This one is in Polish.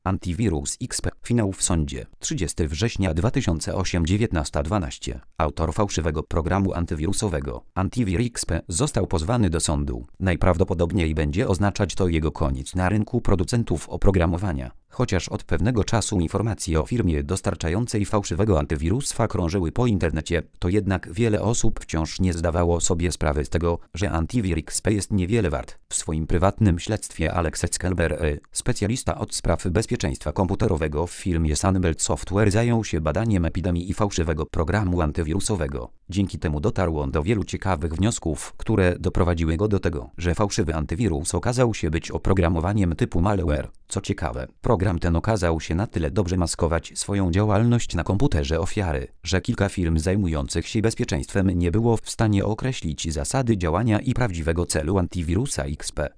Antywirus XP. Finał w sądzie. 30 września 2008 19:12. Autor fałszywego programu antywirusowego Antivir XP został pozwany do sądu. Najprawdopodobniej będzie oznaczać to jego koniec na rynku producentów oprogramowania. Chociaż od pewnego czasu informacje o firmie dostarczającej fałszywego antywirusa krążyły po internecie, to jednak wiele osób wciąż nie zdawało sobie sprawy z tego, że Antivir XP jest niewiele wart. W swoim prywatnym śledztwie Alex Skelber, specjalista od spraw bezpieczeństwa komputerowego w firmie Sunbelt Software, zajął się badaniem epidemii i fałszywego programu antywirusowego. Dzięki temu dotarł on do wielu ciekawych wniosków, które doprowadziły go do tego, że fałszywy antywirus okazał się być oprogramowaniem typu malware. Co ciekawe, program ten okazał się na tyle dobrze maskować swoją działalność na komputerze ofiary, że kilka firm zajmujących się bezpieczeństwem nie było w stanie określić zasady działania i prawdziwego celu antywirusa XP.